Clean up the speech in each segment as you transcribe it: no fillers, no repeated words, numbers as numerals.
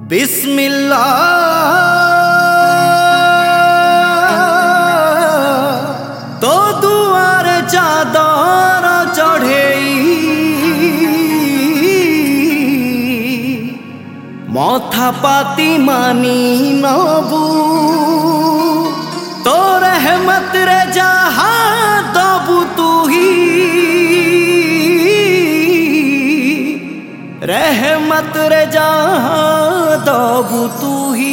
बिस्मिल्लाह तो दुआर चादर चढ़ेई मथा पाती मानी नबू तो रहमत रे जहा दबू तू ही रहमत रे जहा दबू तू ही।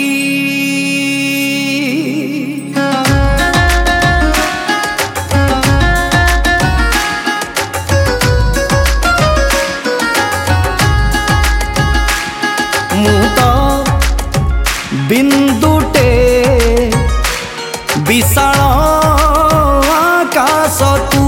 बिंदुटे विशाल आकाश तू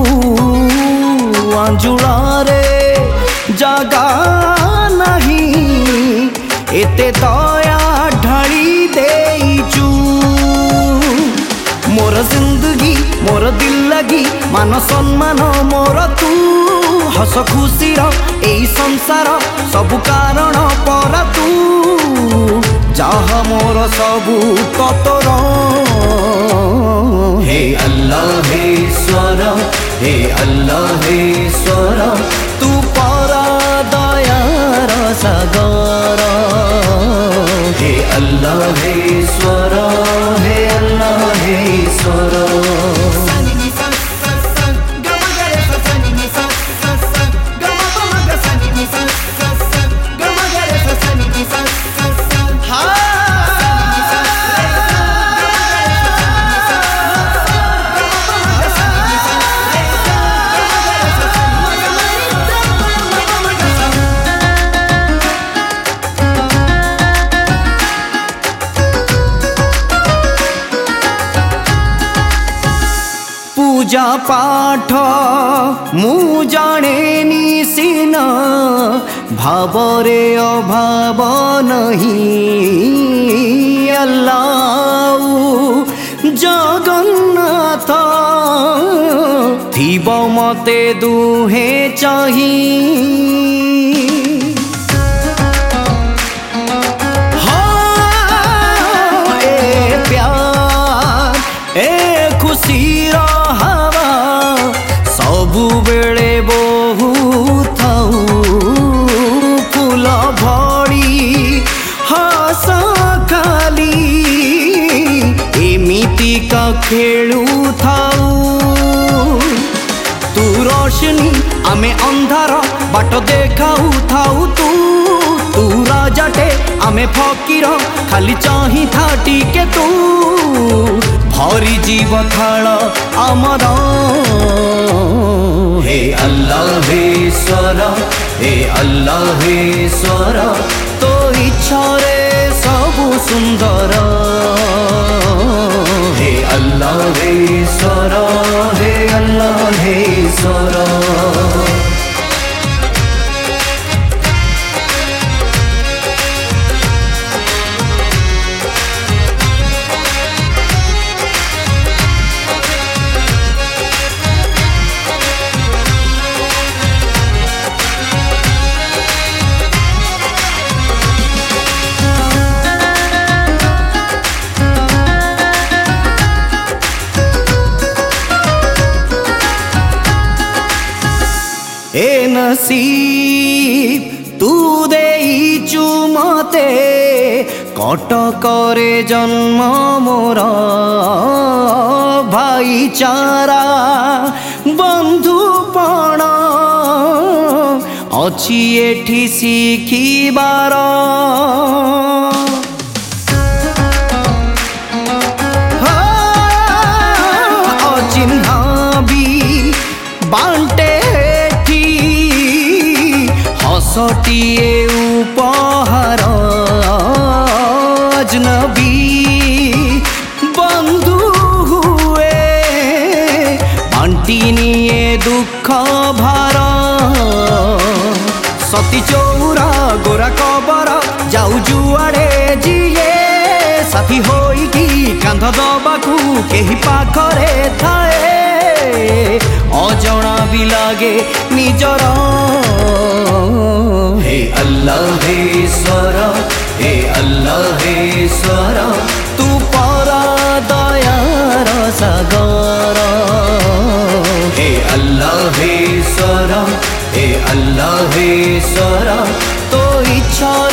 अंजुलारे जगा नहीं एते दया ढाली देचु मोर जिंदगी मोर दिल लगी मान सम्मान मोर तू हस खुशीर एई संसार सबु कारण पर तू जहा मोर सबू तोर। हे अल्लाह हे ईश्वर हे अल्लाह हे ईश्वर तू परा दयार सागर। हे अल्लाह हे ईश्वर हे अल्लाह हे ईश्वर। पूजा पाठ मु जाने सिना भावरे अभाव नहीं अल्लाह जगन्नाथ थीब मते दुहे चाही। हाँ ए प्यार ए खुशी सबु बेले बहु थाऊ फूल भड़ी हस खाली एमिति का खेलू थाऊ तू रोशनी आमे अंधार बाट देखाऊ थाऊ तू तू राजाटे आमे फकीर खाली चाही था टिके तू भरी जीव थाल आमर। हे अल्लाह हे ईश्वर हे अल्लाह हे ईश्वर तो इच्छा रे सबु सुंदर। हे अल्लाह हे ईश्वर हे अल्लाह हे ईश्वर। ए नसीब तू देइचु मते कटकरे जन्म मोर भाईचारा बंधुपण अछि एठी शिखिबार। अचिन्हा भी बांटे हसटिए उपहार अजनबी बंधु हुए बांटी निए दुख भार। सती चौरा गोरा कबर जाऊ जुआड़े जिए साथी होई की कांध दबाकू केही पाखरे थाए। अजणा भी लागे निजर। हे अल्लाह हे ईश्वर, हे अल्लाह हे ईश्वर, तू परा दयार सागर। हे अल्लाह हे ईश्वर, हे अल्लाह हे ईश्वर, तो इच्छा